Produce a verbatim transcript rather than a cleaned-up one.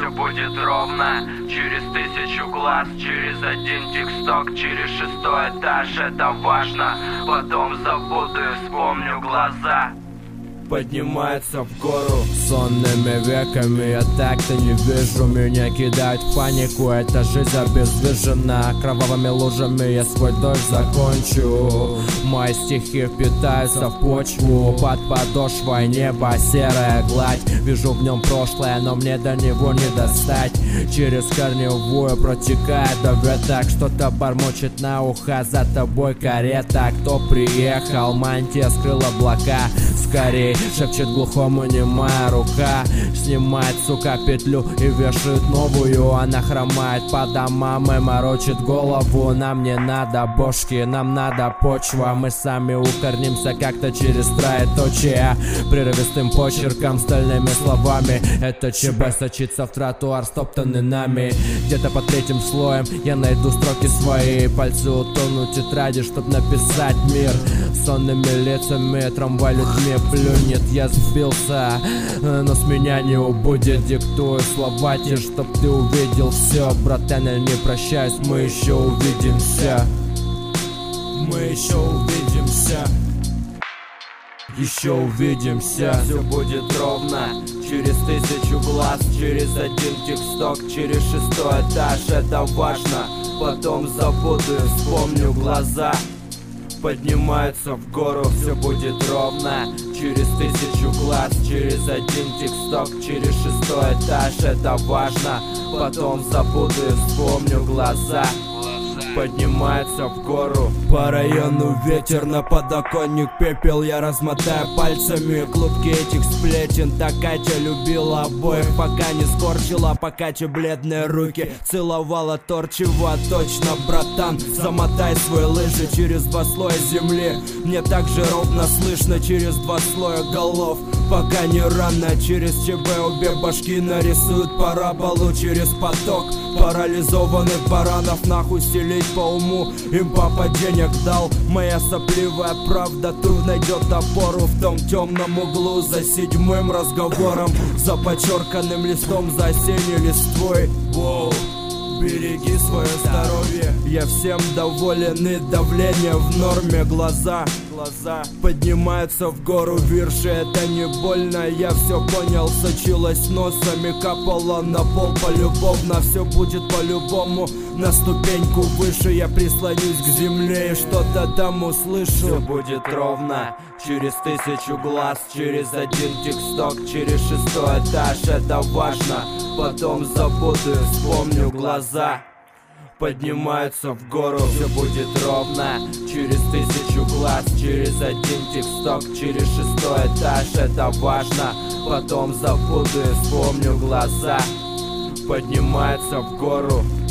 все будет ровно. Через тысячу глаз, через один тиксток, через шестой этаж, это важно. Потом забуду и вспомню глаза. Поднимается в гору сонными веками. Я так-то не вижу, меня кидают в панику. Эта жизнь обездвижена кровавыми лужами. Я свой дождь закончу. Мои стихи впитаются в почву. Под подошвой небо, серая гладь. Вижу в нем прошлое, но мне до него не достать. Через корневую протекает до веток. Что-то бормочет на ухо, за тобой карета. Кто приехал, мантия скрыла облака. Скорей, шепчет глухому немая рука. Снимает, сука, петлю и вешает новую. Она хромает по домам и морочит голову. Нам не надо бошки, нам надо почва. Мы сами укорнимся как-то через троеточие. Прерывистым почерком, стальными словами. Это ЧБ сочится в тротуар, стоптанный нами. Где-то под третьим слоем я найду строки свои. Пальцы утонут в тетради, чтоб написать мир. Сонными лицами, трамвай людьми плюнет. Я сбился, но с меня не убудет. Диктую слова те, чтоб ты увидел все. Братан, я не прощаюсь, мы еще увидимся. Мы еще увидимся. Еще увидимся. Все будет ровно. Через тысячу глаз, через один тиксток, через шестой этаж, это важно. Потом забуду и вспомню глаза. Поднимается в гору, все будет ровно. Через тысячу глаз, через один тиксток, через шестой этаж, это важно. Потом забуду и вспомню глаза. Поднимается в гору. По району ветер, на подоконник пепел. Я размотаю пальцами клубки этих сплетен. Так Катя любила обоих, пока не скорчила. По Кате бледные руки целовала торчево. Точно, братан, замотай свои лыжи через два слоя земли. Мне так же ровно слышно через два слоя голов. Пока не рано, через ЧБ обе башки нарисуют параболу. Через поток парализованных баранов нахуй стелить по уму. Им папа денег дал. Моя сопливая правда тут найдет опору в том темном углу за седьмым разговором, за подчерканным листом, за осенней листвой. Воу. Береги свое здоровье. Я всем доволен и давление в норме. Глаза, глаза поднимаются в гору вирши. Это не больно, я все понял. Сочилась носами, капала на пол полюбовно. Все будет по-любому. На ступеньку выше я прислонюсь к земле и что-то там услышу. Все будет ровно. Через тысячу глаз, через один тиксток, через шестой этаж, это важно. Потом забуду и вспомню глаза. Поднимаются в гору, все будет ровно. Через тысячу глаз, через один тиксток, через шестой этаж, это важно. Потом забуду и вспомню глаза. Поднимается в гору.